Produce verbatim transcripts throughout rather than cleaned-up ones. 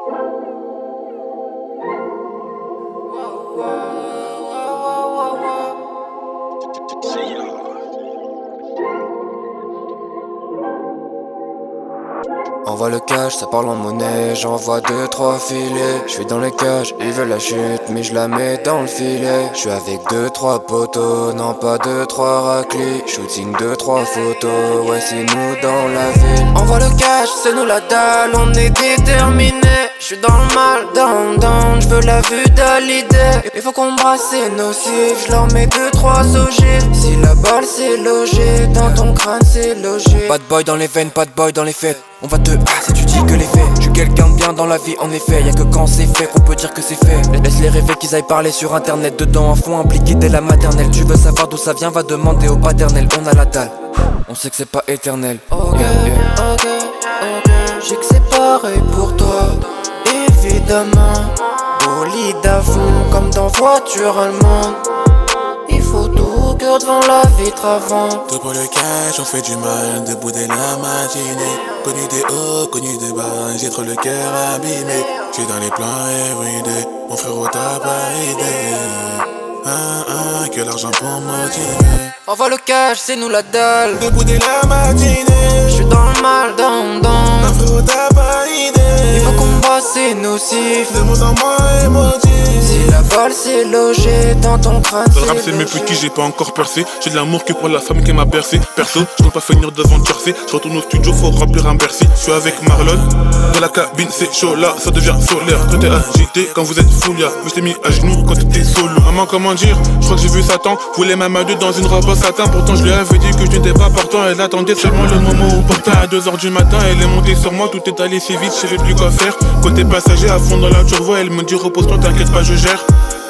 Envoie le cash, ça parle en monnaie, j'envoie deux trois filets. J'suis dans les cages, ils veulent la chute, mais je la mets dans le filet. J'suis avec deux trois potos, non pas deux trois raclis. Shooting deux trois photos, ouais c'est nous dans la ville. Envoie le cash, c'est nous la dalle, on est déterminés. J'suis dans le mal, down down, j'veux la vue d'Hallyday. Il faut qu'on brasse, c'est nocif, j'leur mets deux trois ogives. Si la balle c'est logé, dans ton crâne c'est logé. Bad boy dans les veines, bad boy dans les fêtes. On va te ah si tu dis que les faits. J'suis quelqu'un de bien dans la vie en effet. Y'a que quand c'est fait qu'on peut dire que c'est fait. Laisse-les rêver qu'ils aillent parler sur internet. Dedans un fond impliqué dès la maternelle. Tu veux savoir d'où ça vient, va demander au paternel. On a la dalle, on sait que c'est pas éternel. Ok, yeah, yeah. ok, ok. J'ai que c'est pareil pour toi. Évidemment, bolide à fond comme dans voiture allemande. Il faut tout cœur devant la vitre avant. Tout pour le cash, on fait du mal, debout dès la matinée. Connu des hauts, connu des bas, j'ai trop le cœur abîmé. J'suis dans les plans everyday, mon frérot t'as pas aidé. Ah ah, que l'argent pour motiver. Envoie le cash, c'est nous la dalle. Debout dès la matinée, j'suis dans le mal, down down. mon frérot t'as pas aidé. Il faut qu'on brasse, c'est nocif. De mon en moi émotif. Si la balle c'est logé, dans ton crâne Dans le rap c'est mes petits, j'ai pas encore percé. J'ai de l'amour que pour la femme qui m'a bercé. Perso, je peux pas finir devant Jersey. Je retourne au studio, faut remplir un Bercy. Je suis avec Marlon, dans la cabine c'est chaud là, ça devient solaire. Toi t'es agité quand vous êtes full, ya. Mais je t'ai mis à genoux quand t'étais solo. Maman comment dire, je crois que j'ai vu Satan. Voulait ma main dans une robe en satin. Pourtant je lui avais dit que je n'étais pas partant. Elle attendait seulement le moment opportun. À deux heures du matin, elle est montée sur moi. Tout est allé si vite, je savais plus quoi faire. Côté passager à fond dans la turbo, elle me dit repose-toi, t'inquiète pas, je gère.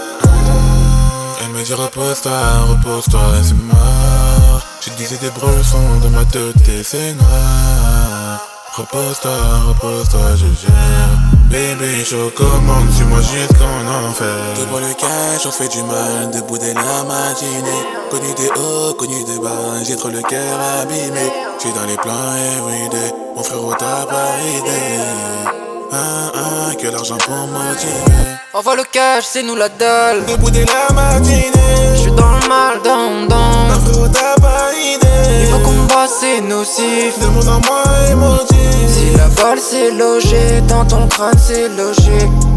Elle me dit repose-toi, repose-toi, c'est mort. J'ai disais des bressons dans ma tête et c'est noir. Repose-toi, repose-toi, je gère. Bébé, je commande, suis-moi jusqu'en enfer. Tout pour le cash, on fait du mal, debout dès la matinée. Connu des hauts, connu des bas, j'ai trop le cœur abîmé. J'suis dans les plans everyday, mon frérot t'as pas aidé. Ah ah, que l'argent pour motiver. Envoie le cash, c'est nous la dalle. Debout dès la matinée, j'suis dans le mal, down down. mon frérot t'as pas aidé. Il faut qu'on brasse, c'est nocif. De mon en moi émotif. Si la balle c'est logé, dans ton crâne c'est logé.